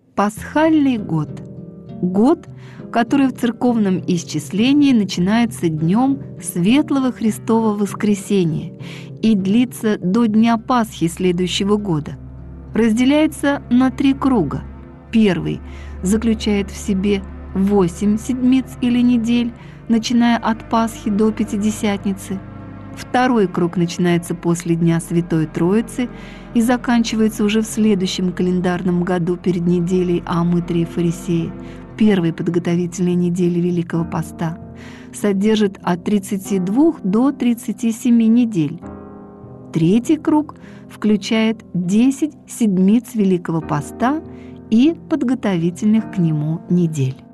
Пасхальный год. Год, который в церковном исчислении начинается днем Светлого Христова Воскресения и длится до Дня Пасхи следующего года. Разделяется на 3 круга. Первый заключает в себе 8 седмиц или недель, начиная от Пасхи до Пятидесятницы. Второй круг начинается после Дня Святой Троицы и заканчивается уже в следующем календарном году перед неделей Омытрия Фарисея, первой подготовительной недели Великого Поста. Содержит от 32 до 37 недель. Третий круг включает 10 седмиц Великого Поста и подготовительных к нему недель.